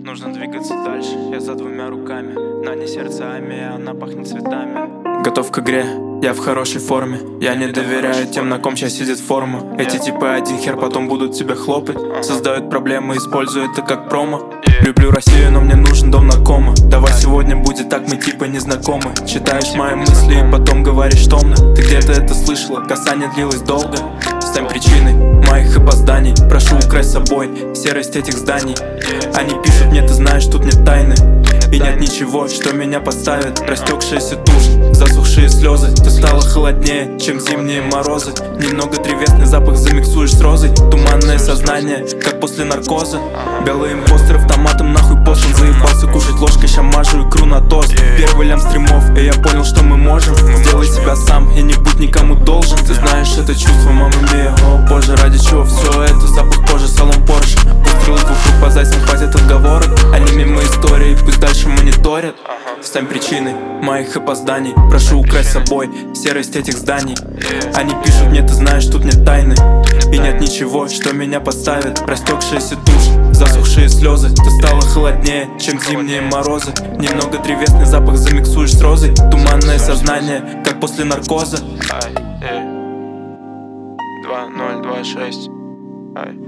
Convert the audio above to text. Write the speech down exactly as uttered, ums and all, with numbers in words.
нужно двигаться дальше. Я за двумя руками, на не сердцами, она пахнет цветами. Готов к игре, я в хорошей форме. Я не доверяю тем, на ком сейчас сидит форма. Эти типы один хер потом будут тебя хлопать. Создают проблемы, используют это как промо. Люблю Россию, но мне нужен дом на кома. Давай сегодня будет так, мы типа незнакомы. Читаешь мои мысли и потом говоришь томно. Ты где-то это слышала, касание длилось долго. Стань причиной моих опозданий. Прошу украсть с собой серость этих зданий. Они пишут мне, ты знаешь, тут нет тайны. И нет ничего, что меня подставит. Растекшаяся тушь, засохшие слезы. Ты стала холоднее, чем зимние морозы. Немного древесный запах замиксуешь с розой. Туманное сознание, как после наркоза. Белый импостер автоматом нахуй послан. Заебался кушать ложкой, ща мажу икру на тост. Первый лям стримов, и я понял, что мы можем. Сделай себя сам и не будь никому должен. Ты знаешь это чувство, мама мия. О боже, ради чего все это? Запах кожи, салон Порше. Выстрелы двух рук по зайцам, хватит отговорок. Они мимо истории, пусть дальше мониторят. Стань причиной моих опозданий. Прошу украсть с собой серость этих зданий. Они пишут мне, ты знаешь, тут нет тайны. И нет ничего, что меня подставит. Растекшаяся тушь, засохшие слезы. Ты стала холоднее, чем зимние морозы. Немного древесный запах замиксуешь с розой. Туманное сознание, как после наркоза. Два ноль два шесть.